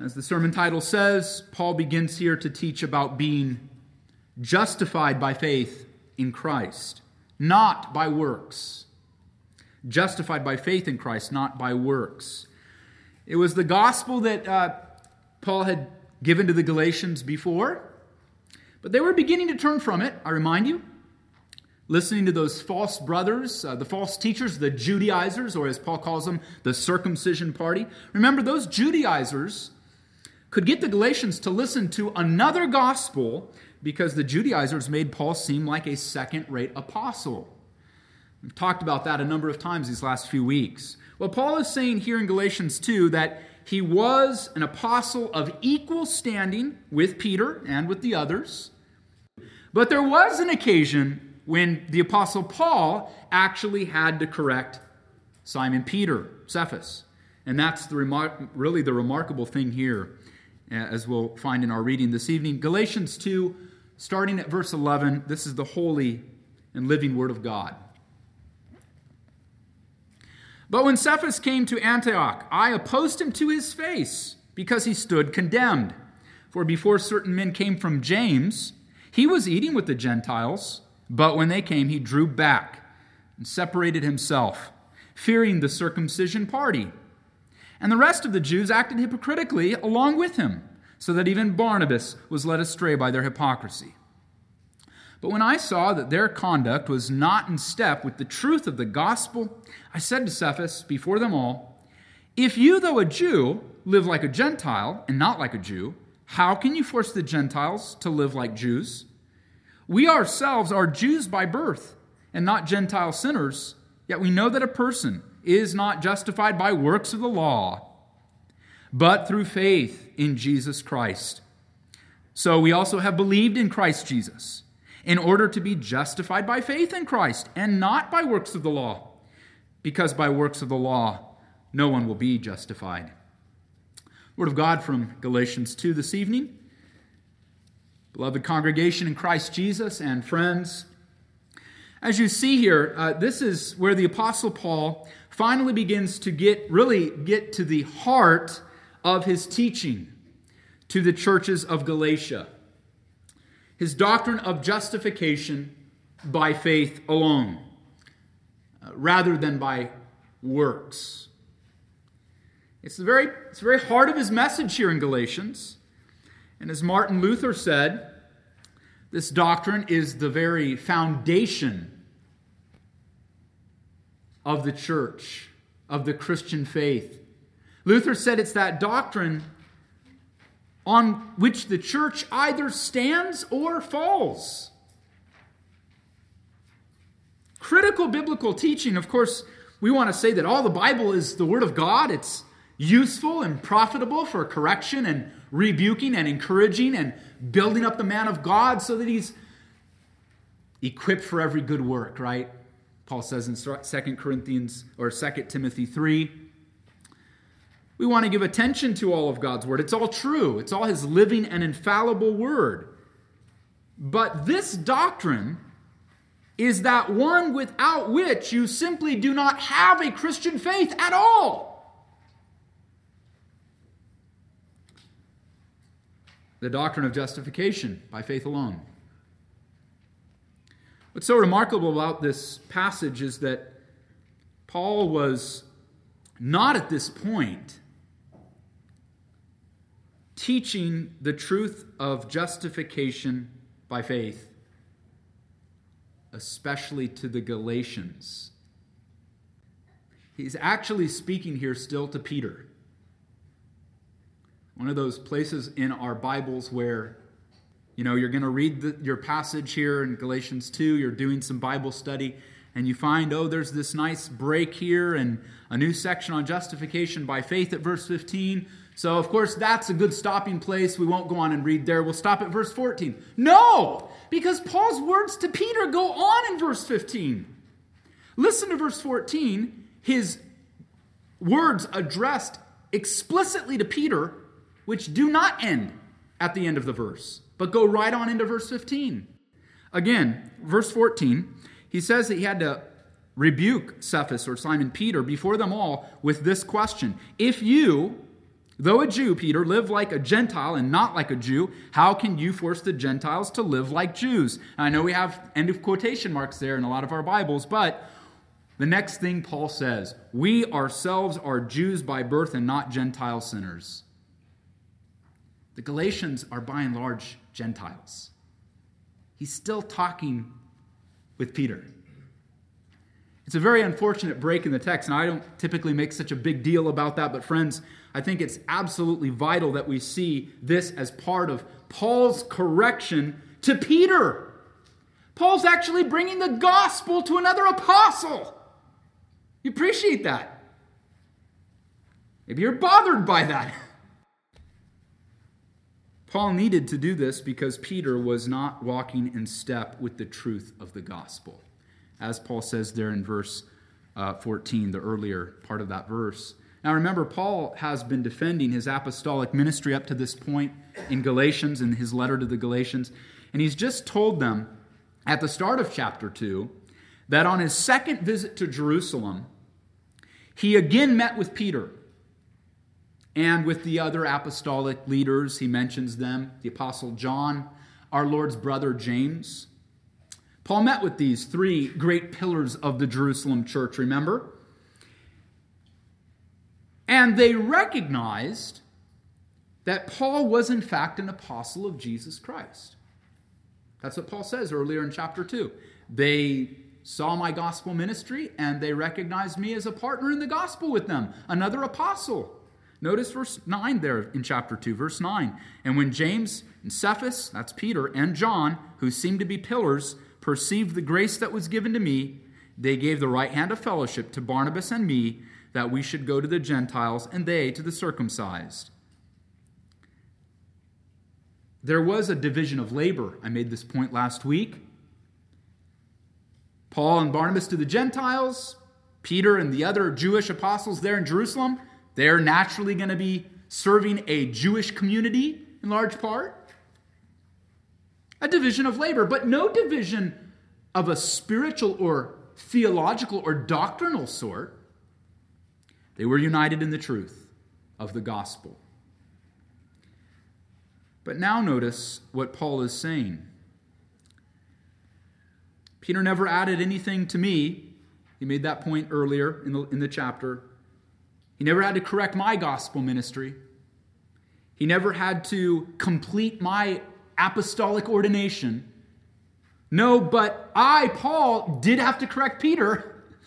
As the sermon title says, Paul begins here to teach about being justified by faith in Christ, not by works. Justified by faith in Christ, not by works. It was the gospel that Paul had given to the Galatians before, but they were beginning to turn from it, I remind you, listening to those false brothers, the false teachers, the Judaizers, or as Paul calls them, the circumcision party. Remember, those Judaizers could get the Galatians to listen to another gospel because the Judaizers made Paul seem like a second-rate apostle. We've talked about that a number of times these last few weeks. Well, Paul is saying here in Galatians 2 that he was an apostle of equal standing with Peter and with the others. But there was an occasion when the apostle Paul actually had to correct Simon Peter, Cephas. And that's really the remarkable thing here, as we'll find in our reading this evening. Galatians 2, starting at verse 11, this is the holy and living word of God. But when Cephas came to Antioch, I opposed him to his face, because he stood condemned. For before certain men came from James, he was eating with the Gentiles, but when they came, he drew back and separated himself, fearing the circumcision party. And the rest of the Jews acted hypocritically along with him, so that even Barnabas was led astray by their hypocrisy. But when I saw that their conduct was not in step with the truth of the gospel, I said to Cephas before them all, if you, though a Jew, live like a Gentile and not like a Jew, how can you force the Gentiles to live like Jews? We ourselves are Jews by birth and not Gentile sinners, yet we know that a person is not justified by works of the law, but through faith in Jesus Christ. So we also have believed in Christ Jesus, in order to be justified by faith in Christ, and not by works of the law, because by works of the law no one will be justified. Word of God from Galatians 2 this evening. Beloved congregation in Christ Jesus and friends, as you see here, this is where the Apostle Paul finally begins to get to the heart of his teaching to the churches of Galatia. His doctrine of justification by faith alone, rather than by works. It's the very heart of his message here in Galatians. And as Martin Luther said, this doctrine is the very foundation of the church, of the Christian faith. Luther said it's that doctrine on which the church either stands or falls. Critical biblical teaching, of course, we want to say that all the Bible is the Word of God. It's useful and profitable for correction and rebuking and encouraging and building up the man of God so that he's equipped for every good work, right? Paul says in 2 Timothy 3. We want to give attention to all of God's Word. It's all true. It's all His living and infallible Word. But this doctrine is that one without which you simply do not have a Christian faith at all. The doctrine of justification by faith alone. What's so remarkable about this passage is that Paul was not at this point teaching the truth of justification by faith, especially to the Galatians. He's actually speaking here still to Peter. One of those places in our Bibles where, you're going to read your passage here in Galatians 2, you're doing some Bible study, and you find, there's this nice break here and a new section on justification by faith at verse 15. So, of course, that's a good stopping place. We won't go on and read there. We'll stop at verse 14. No! Because Paul's words to Peter go on in verse 15. Listen to verse 14. His words addressed explicitly to Peter, which do not end at the end of the verse, but go right on into verse 15. Again, verse 14, he says that he had to rebuke Cephas or Simon Peter before them all with this question. If you, Though a Jew, Peter, live like a Gentile and not like a Jew, how can you force the Gentiles to live like Jews? And I know we have end of quotation marks there in a lot of our Bibles, but the next thing Paul says, we ourselves are Jews by birth and not Gentile sinners. The Galatians are by and large Gentiles. He's still talking with Peter. It's a very unfortunate break in the text, and I don't typically make such a big deal about that, but friends, I think it's absolutely vital that we see this as part of Paul's correction to Peter. Paul's actually bringing the gospel to another apostle. You appreciate that? Maybe you're bothered by that. Paul needed to do this because Peter was not walking in step with the truth of the gospel. As Paul says there in verse 14, the earlier part of that verse. Now remember, Paul has been defending his apostolic ministry up to this point in Galatians, in his letter to the Galatians. And he's just told them at the start of chapter 2 that on his second visit to Jerusalem, he again met with Peter and with the other apostolic leaders. He mentions them, the Apostle John, our Lord's brother James. Paul met with these three great pillars of the Jerusalem church, remember? And they recognized that Paul was in fact an apostle of Jesus Christ. That's what Paul says earlier in chapter 2. They saw my gospel ministry and they recognized me as a partner in the gospel with them, another apostle. Notice verse 9 there in chapter 2, verse 9. And when James and Cephas, that's Peter, and John, who seemed to be pillars, perceived the grace that was given to me, they gave the right hand of fellowship to Barnabas and me, that we should go to the Gentiles and they to the circumcised. There was a division of labor. I made this point last week. Paul and Barnabas to the Gentiles, Peter and the other Jewish apostles there in Jerusalem, they're naturally going to be serving a Jewish community in large part. A division of labor, but no division of a spiritual or theological or doctrinal sort. They were united in the truth of the gospel. But now notice what Paul is saying. Peter never added anything to me. He made that point earlier in the chapter. He never had to correct my gospel ministry. He never had to complete my apostolic ordination. No, but I, Paul, did have to correct Peter.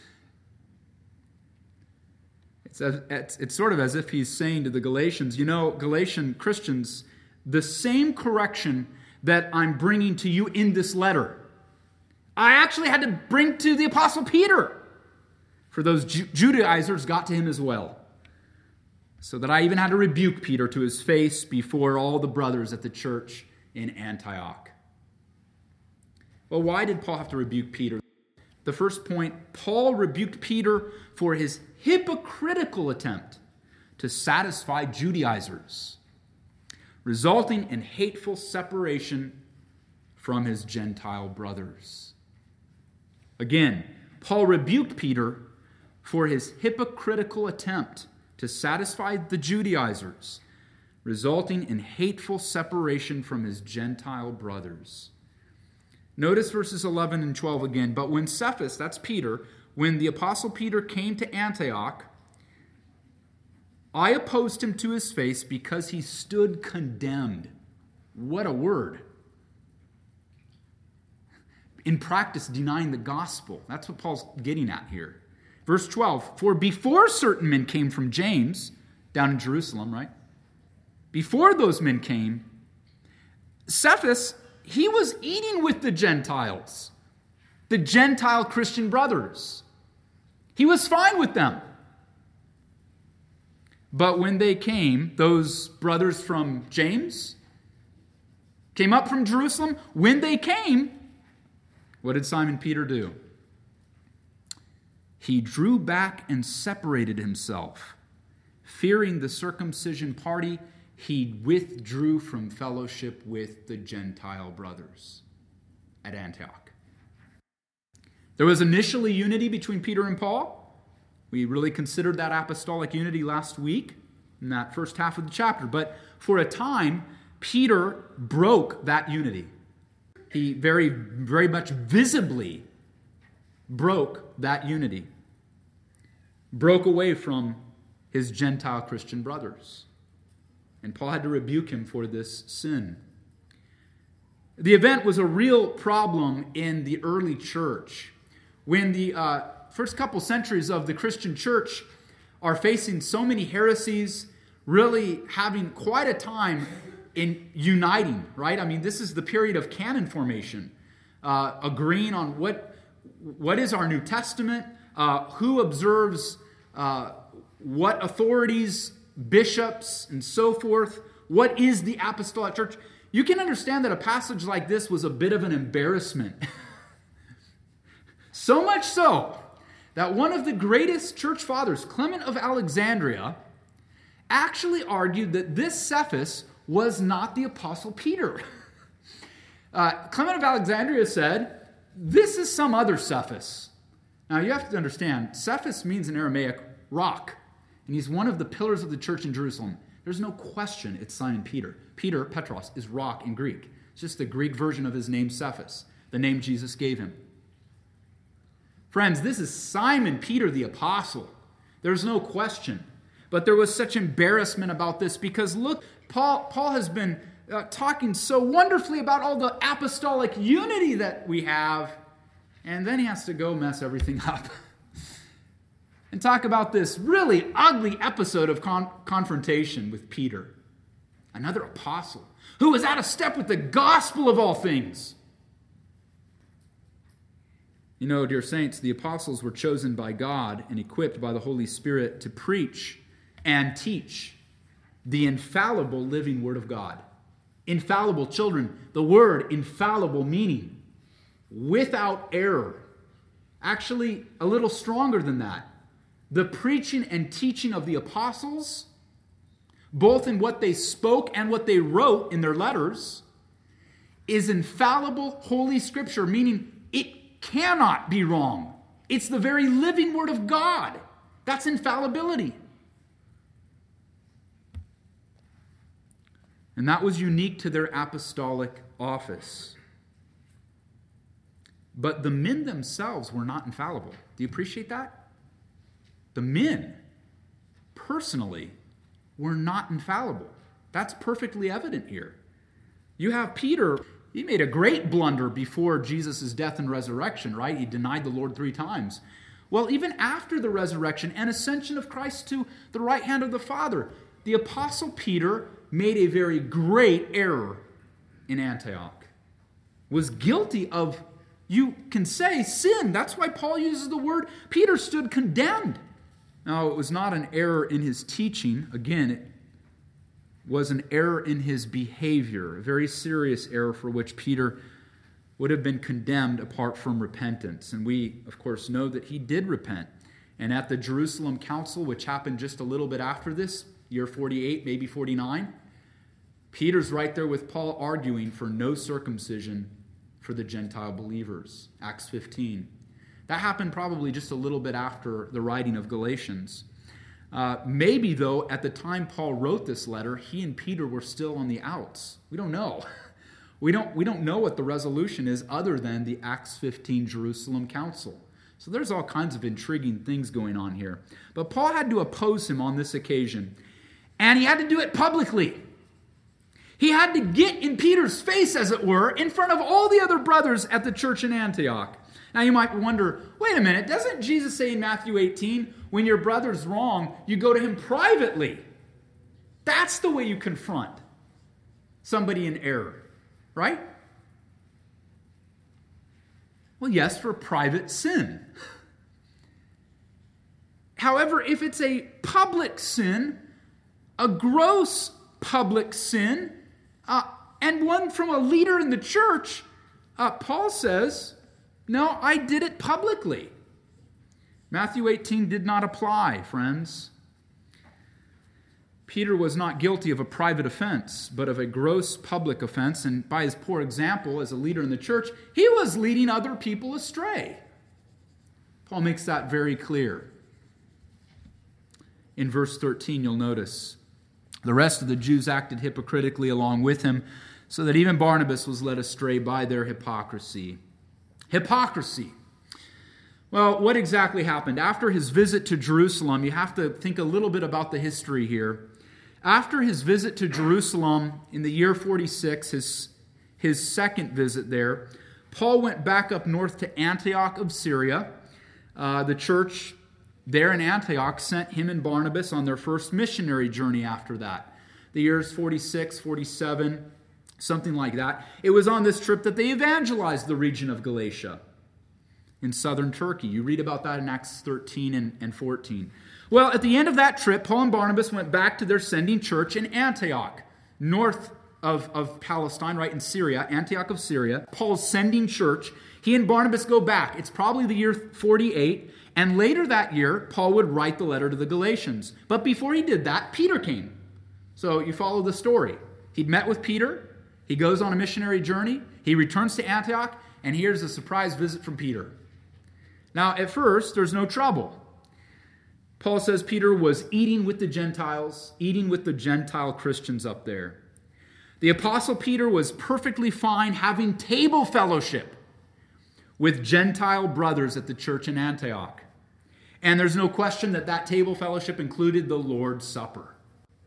It's sort of as if he's saying to the Galatians, Galatian Christians, the same correction that I'm bringing to you in this letter, I actually had to bring to the Apostle Peter. For those Judaizers got to him as well. So that I even had to rebuke Peter to his face before all the brothers at the church in Antioch. Well, why did Paul have to rebuke Peter? The first point, Paul rebuked Peter for his hypocritical attempt to satisfy Judaizers, resulting in hateful separation from his Gentile brothers. Again, Paul rebuked Peter for his hypocritical attempt to satisfy the Judaizers, resulting in hateful separation from his Gentile brothers. Notice verses 11 and 12 again. But when Cephas, that's Peter, when the apostle Peter came to Antioch, I opposed him to his face because he stood condemned. What a word. In practice, denying the gospel. That's what Paul's getting at here. Verse 12, for before certain men came from James, down in Jerusalem, right? Before those men came, Cephas, he was eating with the Gentiles, the Gentile Christian brothers. He was fine with them. But when they came, those brothers from James came up from Jerusalem. When they came, what did Simon Peter do? He drew back and separated himself. Fearing the circumcision party, he withdrew from fellowship with the Gentile brothers at Antioch. There was initially unity between Peter and Paul. We really considered that apostolic unity last week. in that first half of the chapter. But for a time, Peter broke that unity. He very, very much visibly broke that unity. Broke away from his Gentile Christian brothers. And Paul had to rebuke him for this sin. The event was a real problem in the early church. When the first couple centuries of the Christian church are facing so many heresies, really having quite a time in uniting, right? I mean, this is the period of canon formation, agreeing on what is our New Testament, who observes what authorities, bishops, and so forth, what is the apostolic church. You can understand that a passage like this was a bit of an embarrassment. So much so that one of the greatest church fathers, Clement of Alexandria, actually argued that this Cephas was not the Apostle Peter. Clement of Alexandria said, this is some other Cephas. Now you have to understand, Cephas means in Aramaic, rock. And he's one of the pillars of the church in Jerusalem. There's no question it's Simon Peter. Peter, Petros, is rock in Greek. It's just the Greek version of his name, Cephas, the name Jesus gave him. Friends, this is Simon Peter the apostle. There's no question. But there was such embarrassment about this because look, Paul has been talking so wonderfully about all the apostolic unity that we have, and then he has to go mess everything up and talk about this really ugly episode of confrontation with Peter, another apostle who was out of step with the gospel of all things. You know, dear saints, the apostles were chosen by God and equipped by the Holy Spirit to preach and teach the infallible living Word of God. Infallible, children, the word infallible meaning without error. Actually, a little stronger than that. The preaching and teaching of the apostles, both in what they spoke and what they wrote in their letters, is infallible Holy Scripture, meaning it cannot be wrong. It's the very living Word of God. That's infallibility. And that was unique to their apostolic office. But the men themselves were not infallible. Do you appreciate that? The men, personally, were not infallible. That's perfectly evident here. You have Peter, he made a great blunder before Jesus' death and resurrection, right? He denied the Lord 3 times. Well, even after the resurrection and ascension of Christ to the right hand of the Father, the Apostle Peter made a very great error in Antioch. Was guilty of, you can say, sin. That's why Paul uses the word, Peter stood condemned. Now, it was not an error in his teaching. Again, it was an error in his behavior, a very serious error for which Peter would have been condemned apart from repentance. And we, of course, know that he did repent. And at the Jerusalem Council, which happened just a little bit after this, year 48, maybe 49, Peter's right there with Paul arguing for no circumcision for the Gentile believers. Acts 15. That happened probably just a little bit after the writing of Galatians. Maybe, though, at the time Paul wrote this letter, he and Peter were still on the outs. We don't know. We don't know what the resolution is other than the Acts 15 Jerusalem Council. So there's all kinds of intriguing things going on here. But Paul had to oppose him on this occasion. And he had to do it publicly. He had to get in Peter's face, as it were, in front of all the other brothers at the church in Antioch. Now you might wonder, wait a minute, doesn't Jesus say in Matthew 18, when your brother's wrong, you go to him privately? That's the way you confront somebody in error, right? Well, yes, for private sin. However, if it's a public sin, a gross public sin, and one from a leader in the church, Paul says, no, I did it publicly. Matthew 18 did not apply, friends. Peter was not guilty of a private offense, but of a gross public offense, and by his poor example as a leader in the church, he was leading other people astray. Paul makes that very clear. In verse 13, you'll notice, The rest of the Jews acted hypocritically along with him, so that even Barnabas was led astray by their hypocrisy. Hypocrisy. Well, what exactly happened? After his visit to Jerusalem, you have to think a little bit about the history here. After his visit to Jerusalem in the year 46, his second visit there, Paul went back up north to Antioch of Syria. The church there in Antioch sent him and Barnabas on their first missionary journey after that. The years 46, 47, something like that. It was on this trip that they evangelized the region of Galatia in southern Turkey. You read about that in Acts 13 and 14. Well, at the end of that trip, Paul and Barnabas went back to their sending church in Antioch, north of Palestine, right in Syria, Antioch of Syria. Paul's sending church. He and Barnabas go back. It's probably the year 48. And later that year, Paul would write the letter to the Galatians. But before he did that, Peter came. So you follow the story. He'd met with Peter. He goes on a missionary journey. He returns to Antioch. And here's a surprise visit from Peter. Now, at first, there's no trouble. Paul says Peter was eating with the Gentiles, eating with the Gentile Christians up there. The Apostle Peter was perfectly fine having table fellowship with Gentile brothers at the church in Antioch. And there's no question that that table fellowship included the Lord's Supper.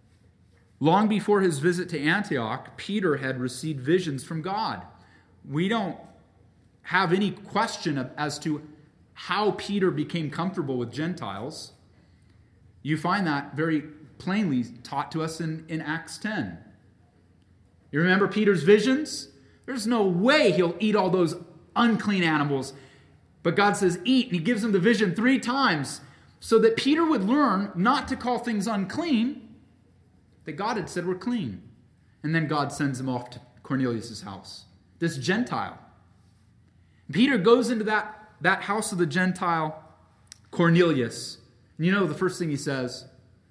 Long before his visit to Antioch, Peter had received visions from God. We don't have any question as to how Peter became comfortable with Gentiles. You find that very plainly taught to us in Acts 10. You remember Peter's visions? There's no way he'll eat all those unclean animals. But God says, eat, and he gives him the vision 3 times so that Peter would learn not to call things unclean that God had said were clean. And then God sends him off to Cornelius' house, this Gentile. Peter goes into that house of the Gentile, Cornelius. And you know the first thing he says?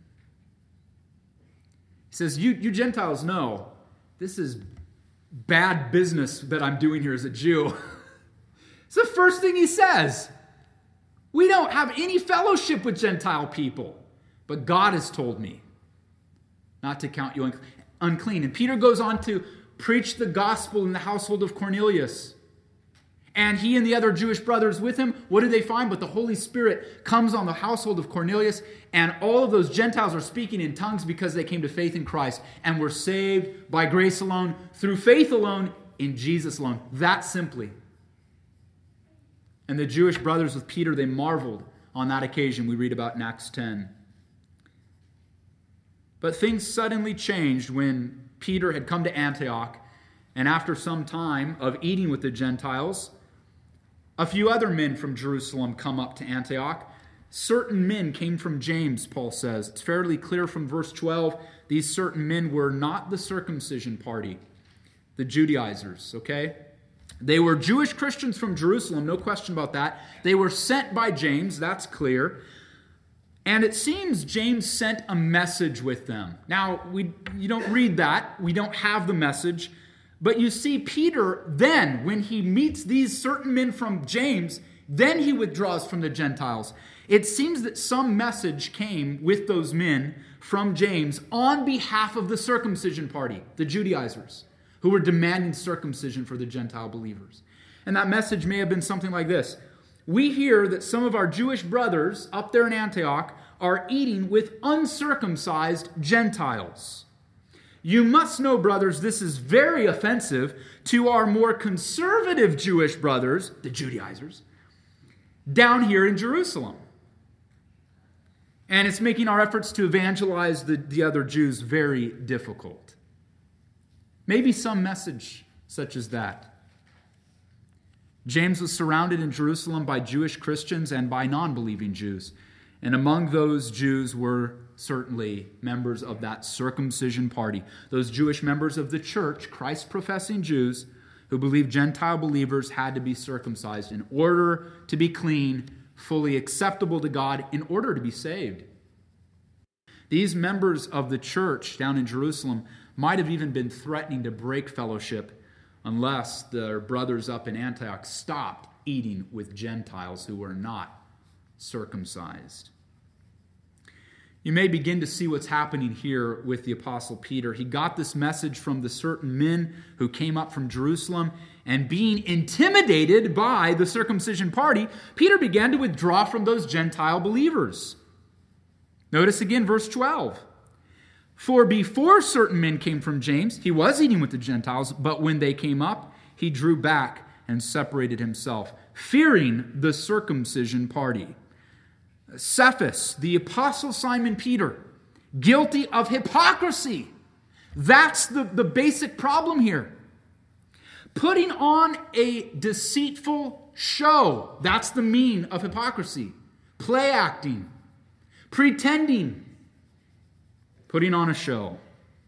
He says, you Gentiles know this is bad business that I'm doing here as a Jew. It's the first thing he says. We don't have any fellowship with Gentile people, but God has told me not to count you unclean. And Peter goes on to preach the gospel in the household of Cornelius. And he and the other Jewish brothers with him, what do they find? But the Holy Spirit comes on the household of Cornelius, and all of those Gentiles are speaking in tongues because they came to faith in Christ and were saved by grace alone, through faith alone, in Jesus alone. That simply. And the Jewish brothers with Peter, they marveled on that occasion we read about in Acts 10. But things suddenly changed when Peter had come to Antioch, and after some time of eating with the Gentiles, a few other men from Jerusalem come up to Antioch. Certain men came from James, Paul says. It's fairly clear from verse 12. These certain men were not the circumcision party, the Judaizers, okay? They were Jewish Christians from Jerusalem, no question about that. They were sent by James, that's clear. And it seems James sent a message with them. Now, you don't read that. We don't have the message. But you see, Peter then, when he meets these certain men from James, then he withdraws from the Gentiles. It seems that some message came with those men from James on behalf of the circumcision party, the Judaizers, who were demanding circumcision for the Gentile believers. And that message may have been something like this. We hear that some of our Jewish brothers up there in Antioch are eating with uncircumcised Gentiles. You must know, brothers, this is very offensive to our more conservative Jewish brothers, the Judaizers, down here in Jerusalem. And it's making our efforts to evangelize the other Jews very difficult. Maybe some message such as that. James was surrounded in Jerusalem by Jewish Christians and by non-believing Jews. And among those Jews were certainly members of that circumcision party. Those Jewish members of the church, Christ-professing Jews, who believed Gentile believers had to be circumcised in order to be clean, fully acceptable to God, in order to be saved. These members of the church down in Jerusalem might have even been threatening to break fellowship unless their brothers up in Antioch stopped eating with Gentiles who were not circumcised. You may begin to see what's happening here with the Apostle Peter. He got this message from the certain men who came up from Jerusalem, and being intimidated by the circumcision party, Peter began to withdraw from those Gentile believers. Notice again verse 12. For before certain men came from James, he was eating with the Gentiles, but when they came up, he drew back and separated himself, fearing the circumcision party. Cephas, the apostle Simon Peter, guilty of hypocrisy. That's the basic problem here. Putting on a deceitful show. That's the mean of hypocrisy. Play acting. Pretending. Putting on a show.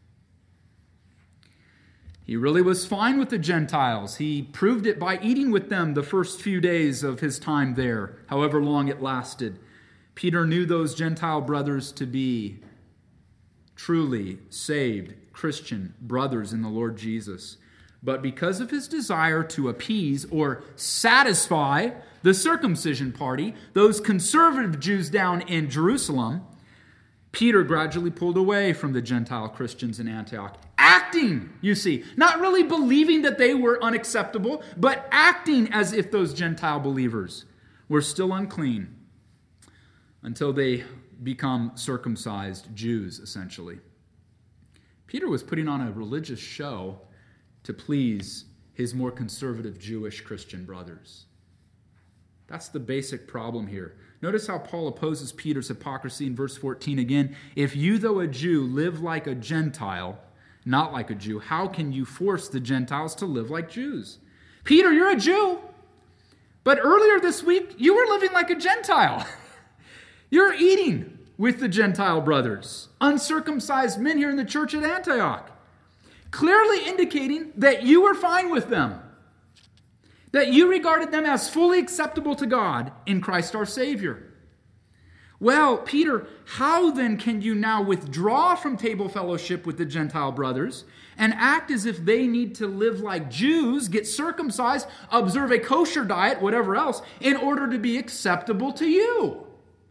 He really was fine with the Gentiles. He proved it by eating with them the first few days of his time there, however long it lasted. Peter knew those Gentile brothers to be truly saved Christian brothers in the Lord Jesus. But because of his desire to appease or satisfy the circumcision party, those conservative Jews down in Jerusalem, Peter gradually pulled away from the Gentile Christians in Antioch. Acting, you see, not really believing that they were unacceptable, but acting as if those Gentile believers were still unclean until they become circumcised Jews, essentially. Peter was putting on a religious show to please his more conservative Jewish Christian brothers. That's the basic problem here. Notice how Paul opposes Peter's hypocrisy in verse 14 again. If you, though a Jew, live like a Gentile, not like a Jew, how can you force the Gentiles to live like Jews? Peter, you're a Jew, but earlier this week, you were living like a Gentile. You're eating with the Gentile brothers, uncircumcised men here in the church at Antioch, clearly indicating that you were fine with them, that you regarded them as fully acceptable to God in Christ our Savior. Well, Peter, how then can you now withdraw from table fellowship with the Gentile brothers and act as if they need to live like Jews, get circumcised, observe a kosher diet, whatever else, in order to be acceptable to you?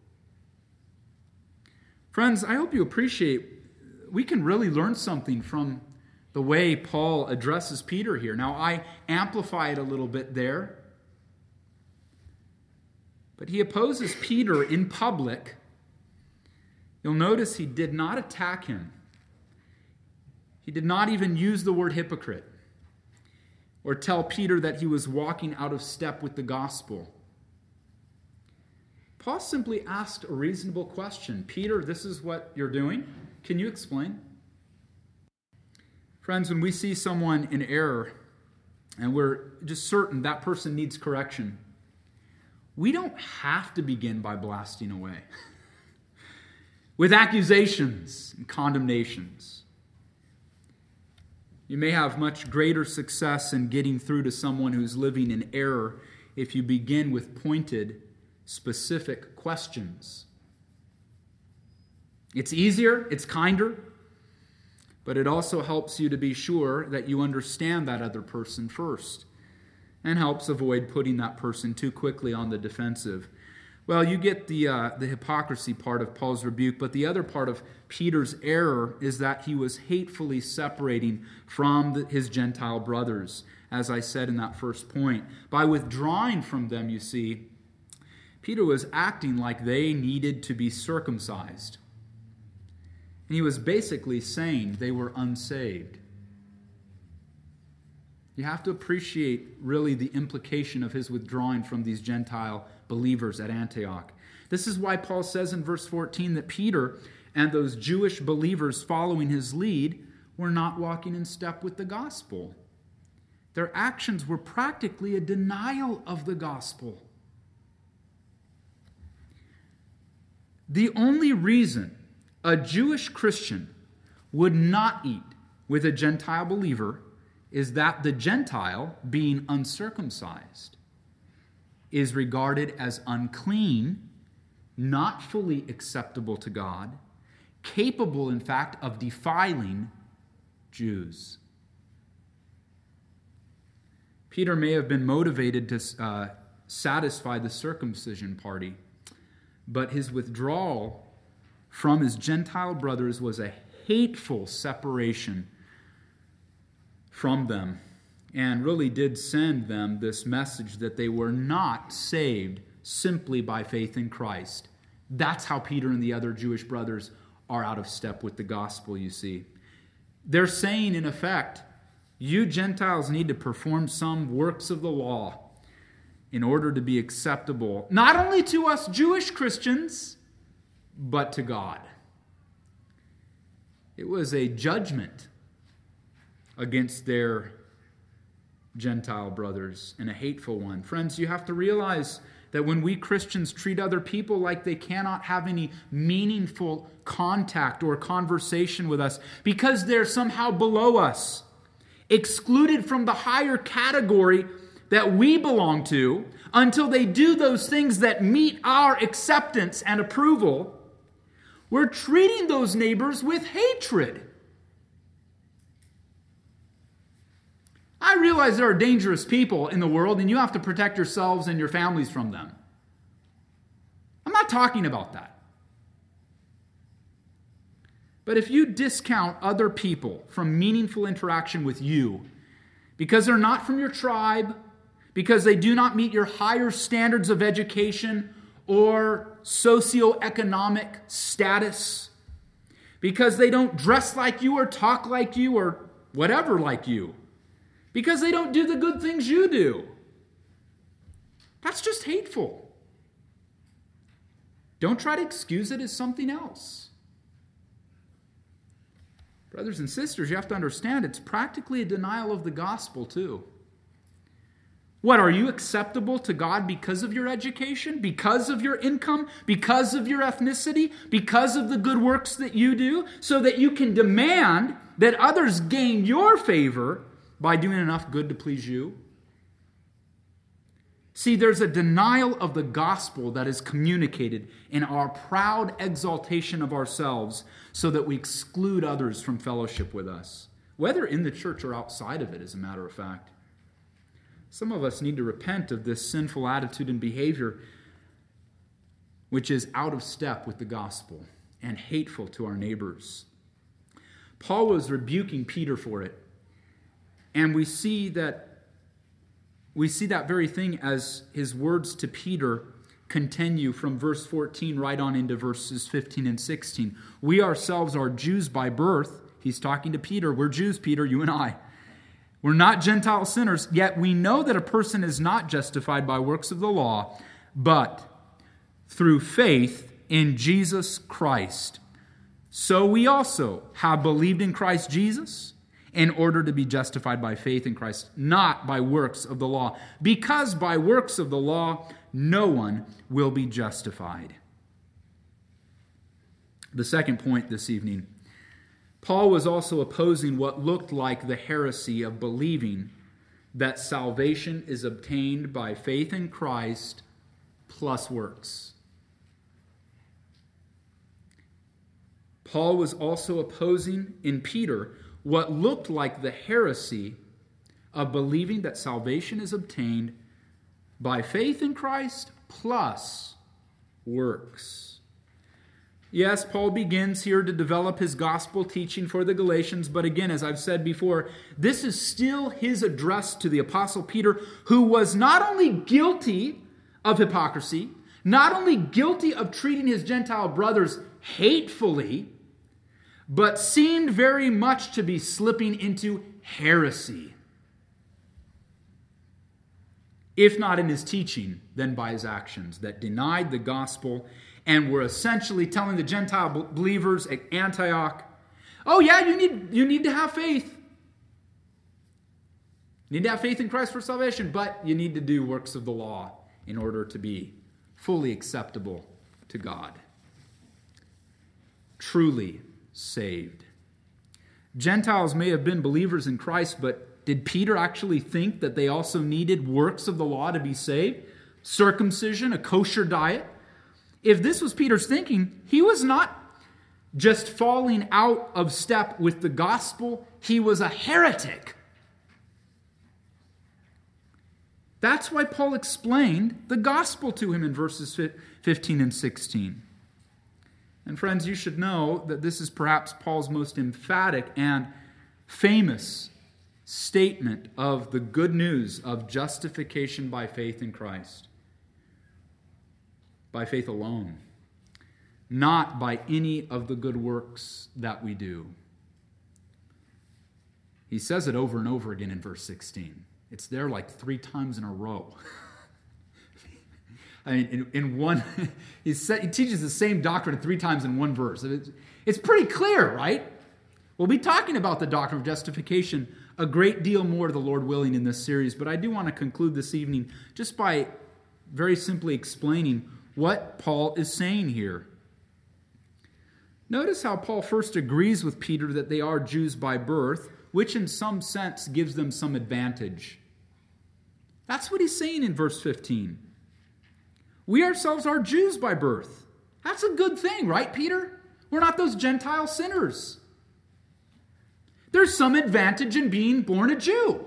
Friends, I hope you appreciate we can really learn something from the way Paul addresses Peter here. Now, I amplify it a little bit there. But he opposes Peter in public. You'll notice he did not attack him. He did not even use the word hypocrite or tell Peter that he was walking out of step with the gospel. Paul simply asked a reasonable question. Peter, this is what you're doing. Can you explain? Friends, when we see someone in error and we're just certain that person needs correction, we don't have to begin by blasting away with accusations and condemnations. You may have much greater success in getting through to someone who's living in error if you begin with pointed, specific questions. It's easier, it's kinder, but it also helps you to be sure that you understand that other person first and helps avoid putting that person too quickly on the defensive. Well, you get the hypocrisy part of Paul's rebuke, but the other part of Peter's error is that he was hatefully separating from his Gentile brothers, as I said in that first point. By withdrawing from them, you see, Peter was acting like they needed to be circumcised. And he was basically saying they were unsaved. You have to appreciate really the implication of his withdrawing from these Gentile believers at Antioch. This is why Paul says in verse 14 that Peter and those Jewish believers following his lead were not walking in step with the gospel. Their actions were practically a denial of the gospel. The only reason a Jewish Christian would not eat with a Gentile believer is that the Gentile, being uncircumcised, is regarded as unclean, not fully acceptable to God, capable, in fact, of defiling Jews. Peter may have been motivated to satisfy the circumcision party, but his withdrawal from his Gentile brothers was a hateful separation from them, and really did send them this message that they were not saved simply by faith in Christ. That's how Peter and the other Jewish brothers are out of step with the gospel, you see. They're saying, in effect, you Gentiles need to perform some works of the law in order to be acceptable, not only to us Jewish Christians, but to God. It was a judgment against their Gentile brothers, and a hateful one. Friends, you have to realize that when we Christians treat other people like they cannot have any meaningful contact or conversation with us because they're somehow below us, excluded from the higher category that we belong to, until they do those things that meet our acceptance and approval, we're treating those neighbors with hatred. I realize there are dangerous people in the world, and you have to protect yourselves and your families from them. I'm not talking about that. But if you discount other people from meaningful interaction with you because they're not from your tribe, because they do not meet your higher standards of education or socioeconomic status, because they don't dress like you or talk like you or whatever like you, because they don't do the good things you do, that's just hateful. Don't try to excuse it as something else. Brothers and sisters, you have to understand it's practically a denial of the gospel too. What, are you acceptable to God because of your education, because of your income, because of your ethnicity, because of the good works that you do, so that you can demand that others gain your favor by doing enough good to please you? See, there's a denial of the gospel that is communicated in our proud exaltation of ourselves so that we exclude others from fellowship with us, whether in the church or outside of it, as a matter of fact. Some of us need to repent of this sinful attitude and behavior which is out of step with the gospel and hateful to our neighbors. Paul was rebuking Peter for it. And we see that very thing as his words to Peter continue from verse 14 right on into verses 15 and 16. We ourselves are Jews by birth. He's talking to Peter. We're Jews, Peter, you and I. We're not Gentile sinners, yet we know that a person is not justified by works of the law, but through faith in Jesus Christ. So we also have believed in Christ Jesus in order to be justified by faith in Christ, not by works of the law, because by works of the law no one will be justified. The second point this evening, Paul was also opposing what looked like the heresy of believing that salvation is obtained by faith in Christ plus works. Paul was also opposing in Peter what looked like the heresy of believing that salvation is obtained by faith in Christ plus works. Yes, Paul begins here to develop his gospel teaching for the Galatians, but again, as I've said before, this is still his address to the Apostle Peter, who was not only guilty of hypocrisy, not only guilty of treating his Gentile brothers hatefully, but seemed very much to be slipping into heresy. If not in his teaching, then by his actions that denied the gospel and were essentially telling the Gentile believers at Antioch, oh yeah, you need to have faith. You need to have faith in Christ for salvation, but you need to do works of the law in order to be fully acceptable to God. Truly saved. Gentiles may have been believers in Christ, but did Peter actually think that they also needed works of the law to be saved? Circumcision, a kosher diet? If this was Peter's thinking, he was not just falling out of step with the gospel, he was a heretic. That's why Paul explained the gospel to him in verses 15 and 16. And friends, you should know that this is perhaps Paul's most emphatic and famous statement of the good news of justification by faith in Christ. By faith alone, not by any of the good works that we do. He says it over and over again in verse 16. It's there like 3 times in a row. I mean, in one, he teaches the same doctrine 3 times in one verse. It's pretty clear, right? We'll be talking about the doctrine of justification a great deal more, the Lord willing, in this series, but I do want to conclude this evening just by very simply explaining what Paul is saying here. Notice how Paul first agrees with Peter that they are Jews by birth, which in some sense gives them some advantage. That's what he's saying in verse 15. We ourselves are Jews by birth. That's a good thing, right, Peter? We're not those Gentile sinners. There's some advantage in being born a Jew.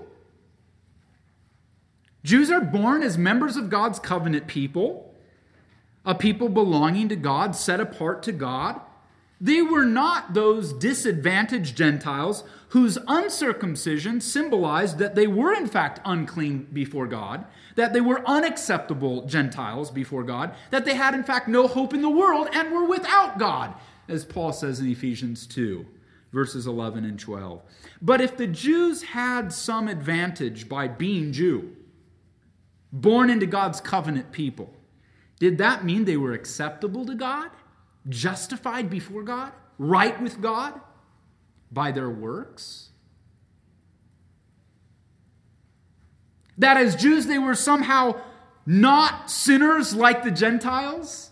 Jews are born as members of God's covenant people, a people belonging to God, set apart to God. They were not those disadvantaged Gentiles whose uncircumcision symbolized that they were in fact unclean before God, that they were unacceptable Gentiles before God, that they had in fact no hope in the world and were without God, as Paul says in Ephesians 2, verses 11 and 12. But if the Jews had some advantage by being Jew, born into God's covenant people, did that mean they were acceptable to God? Justified before God? Right with God? By their works? That as Jews they were somehow not sinners like the Gentiles?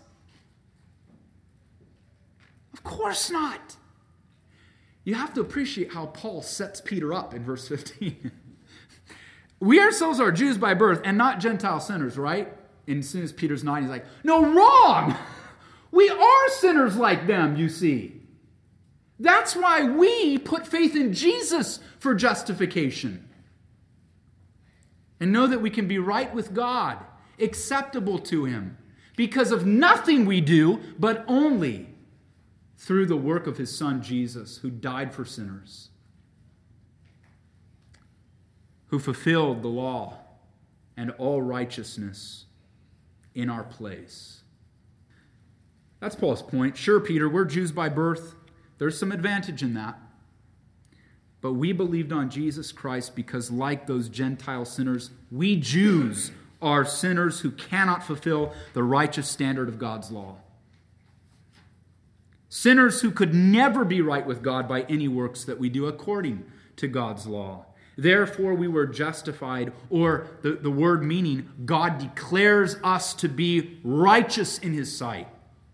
Of course not. You have to appreciate how Paul sets Peter up in verse 15. We ourselves are Jews by birth and not Gentile sinners, right? And as soon as Peter's nodding, he's like, no, wrong! We are sinners like them, you see. That's why we put faith in Jesus for justification. And know that we can be right with God, acceptable to Him, because of nothing we do, but only through the work of His Son, Jesus, who died for sinners, who fulfilled the law and all righteousness in our place. That's Paul's point. Sure, Peter, we're Jews by birth. There's some advantage in that. But we believed on Jesus Christ because, like those Gentile sinners, we Jews are sinners who cannot fulfill the righteous standard of God's law. Sinners who could never be right with God by any works that we do according to God's law. Therefore, we were justified, or the word meaning, God declares us to be righteous in His sight.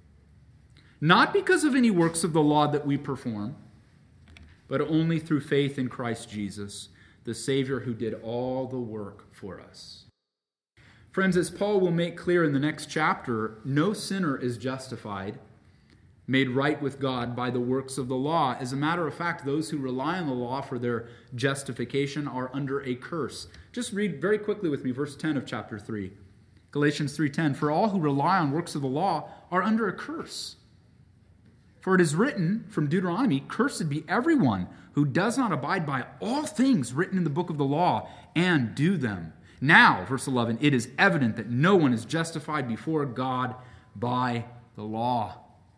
Not because of any works of the law that we perform, but only through faith in Christ Jesus, the Savior who did all the work for us. Friends, as Paul will make clear in the next chapter, no sinner is justified, made right with God by the works of the law. As a matter of fact, those who rely on the law for their justification are under a curse. Just read very quickly with me verse 10 of chapter 3. Galatians 3:10, for all who rely on works of the law are under a curse. For it is written from Deuteronomy, cursed be everyone who does not abide by all things written in the book of the law and do them. Now, verse 11, it is evident that no one is justified before God by the law.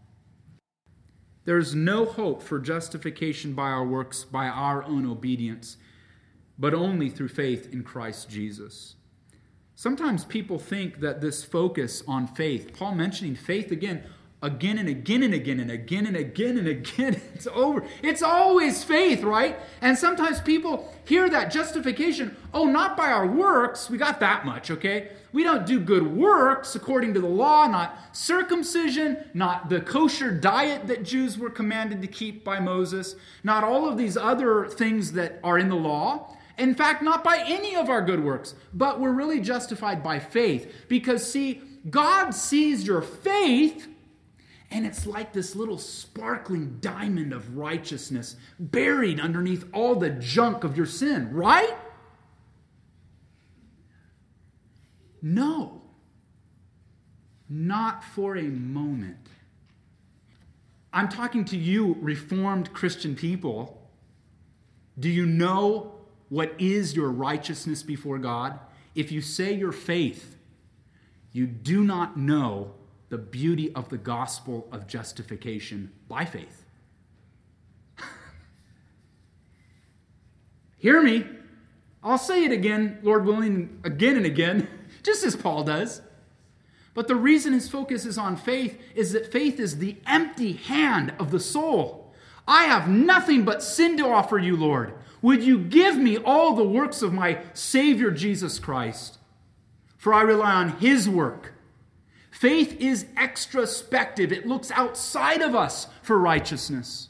There is no hope for justification by our works, by our own obedience, but only through faith in Christ Jesus. Sometimes people think that this focus on faith, Paul mentioning faith again and again and again and again and again and again. It's over. It's always faith, right? And sometimes people hear that justification, oh, not by our works. We got that much, okay? We don't do good works according to the law, not circumcision, not the kosher diet that Jews were commanded to keep by Moses, not all of these other things that are in the law. In fact, not by any of our good works, but we're really justified by faith. Because, see, God sees your faith, and it's like this little sparkling diamond of righteousness buried underneath all the junk of your sin, right? No. Not for a moment. I'm talking to you, Reformed Christian people. Do you know what is your righteousness before God? If you say your faith, you do not know the beauty of the gospel of justification by faith. Hear me. I'll say it again, Lord willing, again and again, just as Paul does. But the reason his focus is on faith is that faith is the empty hand of the soul. I have nothing but sin to offer you, Lord. Would you give me all the works of my Savior Jesus Christ? For I rely on his work. Faith is extrospective. It looks outside of us for righteousness.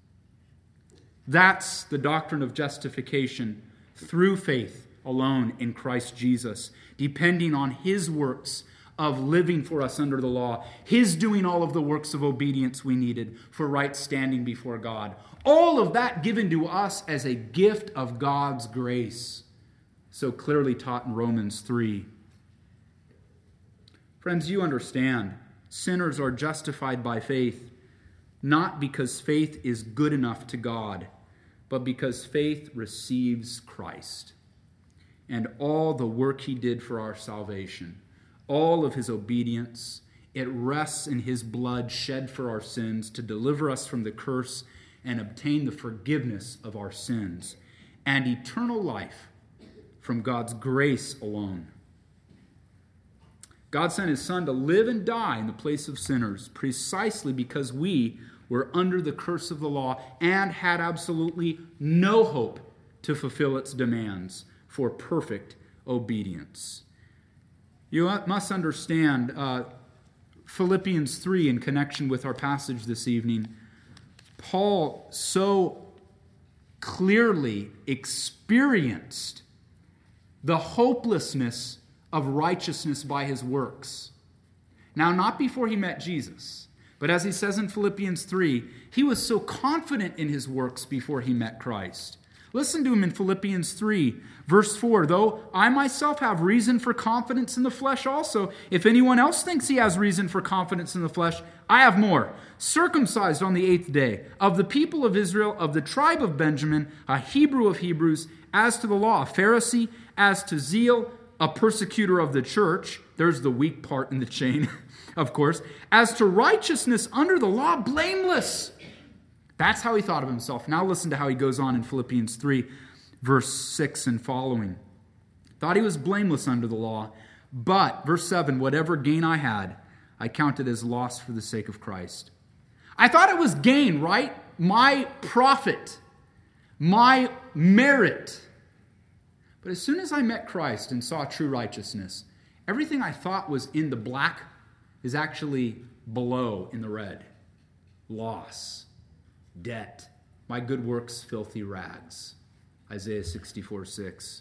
That's the doctrine of justification through faith alone in Christ Jesus, depending on his works of living for us under the law, his doing all of the works of obedience we needed for right standing before God. All of that given to us as a gift of God's grace, so clearly taught in Romans 3. Friends, you understand, sinners are justified by faith, not because faith is good enough to God, but because faith receives Christ and all the work he did for our salvation, all of his obedience. It rests in his blood shed for our sins to deliver us from the curse and obtain the forgiveness of our sins and eternal life from God's grace alone. God sent his Son to live and die in the place of sinners precisely because we were under the curse of the law and had absolutely no hope to fulfill its demands for perfect obedience. You must understand Philippians 3 in connection with our passage this evening. Paul so clearly experienced the hopelessness of righteousness by his works. Now, not before he met Jesus, but as he says in Philippians 3, he was so confident in his works before he met Christ. Listen to him in Philippians 3, verse 4. Though I myself have reason for confidence in the flesh also, if anyone else thinks he has reason for confidence in the flesh, I have more. Circumcised on the 8th day, of the people of Israel, of the tribe of Benjamin, a Hebrew of Hebrews, as to the law, a Pharisee, as to zeal, a persecutor of the church. There's the weak part in the chain, of course. As to righteousness under the law, blameless. That's how he thought of himself. Now listen to how he goes on in Philippians 3, verse 6 and following. Thought he was blameless under the law, but, verse 7, whatever gain I had, I counted as loss for the sake of Christ. I thought it was gain, right? My profit, my merit. But as soon as I met Christ and saw true righteousness, everything I thought was in the black is actually below in the red. Loss, debt, my good works, filthy rags. Isaiah 64:6.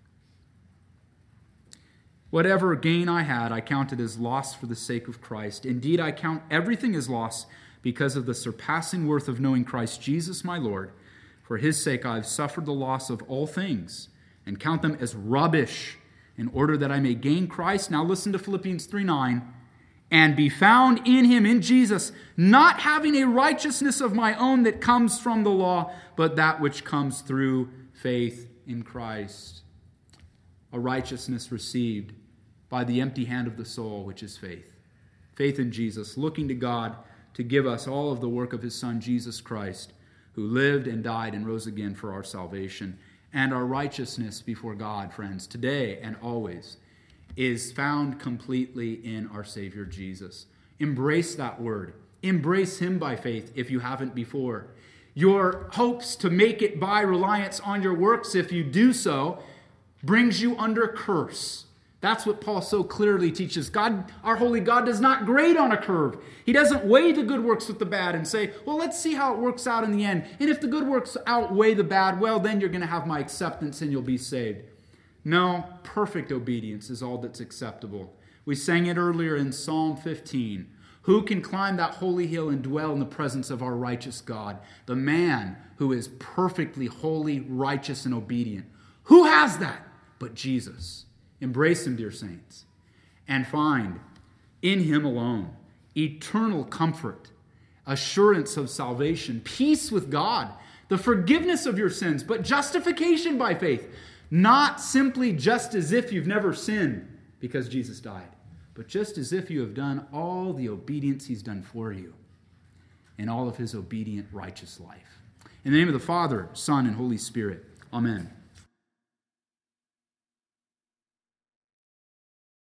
Whatever gain I had, I counted as loss for the sake of Christ. Indeed, I count everything as loss because of the surpassing worth of knowing Christ Jesus my Lord. For his sake I have suffered the loss of all things, and count them as rubbish, in order that I may gain Christ. Now listen to Philippians 3:9. And be found in him, in Jesus, not having a righteousness of my own that comes from the law, but that which comes through faith in Christ. A righteousness received by the empty hand of the soul, which is faith. Faith in Jesus, looking to God to give us all of the work of his Son, Jesus Christ, who lived and died and rose again for our salvation. And our righteousness before God, friends, today and always, is found completely in our Savior Jesus. Embrace that word. Embrace him by faith if you haven't before. Your hopes to make it by reliance on your works, if you do so, brings you under curse. That's what Paul so clearly teaches. God, our holy God, does not grade on a curve. He doesn't weigh the good works with the bad and say, well, let's see how it works out in the end. And if the good works outweigh the bad, well, then you're going to have my acceptance and you'll be saved. No, perfect obedience is all that's acceptable. We sang it earlier in Psalm 15. Who can climb that holy hill and dwell in the presence of our righteous God? The man who is perfectly holy, righteous, and obedient. Who has that but Jesus? Embrace him, dear saints, and find in him alone eternal comfort, assurance of salvation, peace with God, the forgiveness of your sins, but justification by faith. Not simply just as if you've never sinned because Jesus died, but just as if you have done all the obedience he's done for you in all of his obedient, righteous life. In the name of the Father, Son, and Holy Spirit. Amen.